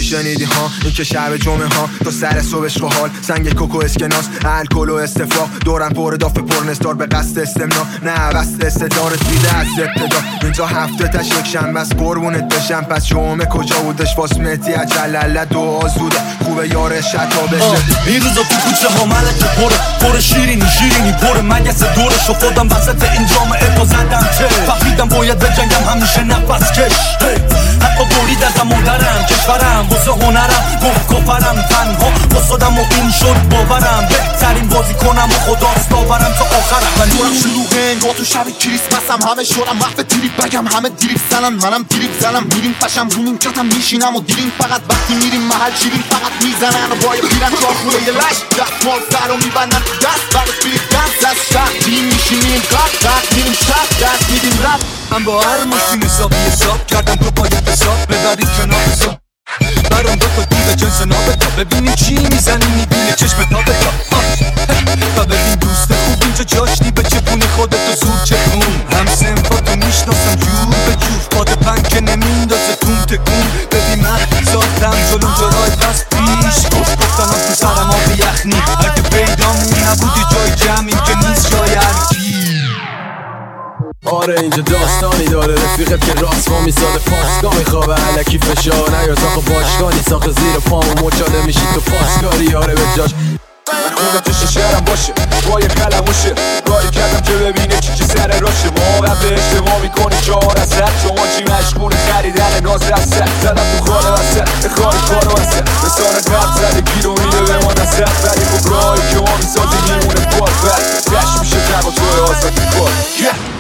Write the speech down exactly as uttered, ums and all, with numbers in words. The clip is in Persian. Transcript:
شنیدی ها این که شب جمعه ها تا سر صبحش و حال سنگ کوکو اسکناس الکل و استفراغ دورم پر داف پرنستار به قصد استمنا نه وصل استدارت بیده از ابتدا اینجا هفته تش یک شنبه است قربونت بشم پس جمعه کجا بودش واس مهدی اجلله دو زوده خوبه یار شتا بشه این روزا تو کوچه ها ملکه پره پر شیرینی شیرینی پر مگس دورش و خودم وسط این جامعه تو زدم چه فهمیدم باید بجنگم همیشه نفس کش حتی برید از مادرم کشورم واسه هنرم گفت کفرم تنها واسادم و این شد باورم بهترین بازی کنم و خداست داورم تا آخرم من دورم شلوغه انگار تو شب کریسمسم همه شورم محو تریپ بگم همه دریپ زنم منم دریپ زنم میریم پشم رو نیمکتم میشینم و دیریم فقط وقتی میریم محل شیریم فقط میزنن و باید بیرن چار خونه یه لش دست مال سر و میبندن دست برای بیریم دست دست شهر تیم میشینیم قد قد میریم شهر دست میدیم رب من با هر ماشین حسابی حساب کردم تو باید حساب ببرید کنار حساب برام بکن دیو جنس نابتا ببینیم چی میزنی میبینه چشم تابتا و ببین دوست خوب اینجا جاشتی به چپون خودتو زور چپون هم سنفاتو میشناسم جور به جور پاد پنگ که نمیندازه تون تکون ببین من ساتم جلوم جلای پس پیش گفتنم تو سرم آب یخنی اگه پیدامون نبودی جای جمعیم که نیست جای هرکی آره اینجا داستانی داره رفیقت که راست ما میساده پاسگاه میخوابه علکی فشار نیاد آخه باشگانی ساخت زیر پامو مچاله میشی تو پاسگاری آره به جاش من خوندم تو ششرم باشه با یه قلموشه کاری کردم که ببینه چی که سر راشه موقع به اشتباه میکنی چهار از صد شما چی مشغول خریدن ناز از صد زدم تو خاله وسط خالی کارو وسط رسانه قبل زده گیر و میده به ما نسد ولی خب راهی که ما میسازی میمونه بار بر دشت میشه تبا توی آزادی بار